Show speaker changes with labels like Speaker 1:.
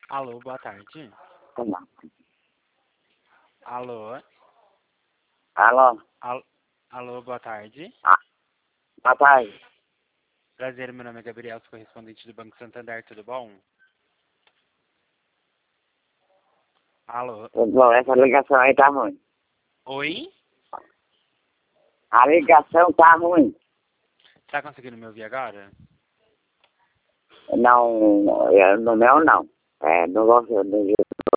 Speaker 1: Alô, boa tarde.
Speaker 2: Como?
Speaker 1: Alô,
Speaker 2: Alô?
Speaker 1: alô, boa tarde.
Speaker 2: Papai?
Speaker 1: Prazer, meu nome é Gabriel, sou correspondente do Banco Santander, tudo bom? Alô,
Speaker 2: Tudo bom? Essa ligação aí tá ruim.
Speaker 1: oi?
Speaker 2: A ligação tá ruim.
Speaker 1: Tá conseguindo me ouvir agora?
Speaker 2: Não, no meu não. É, no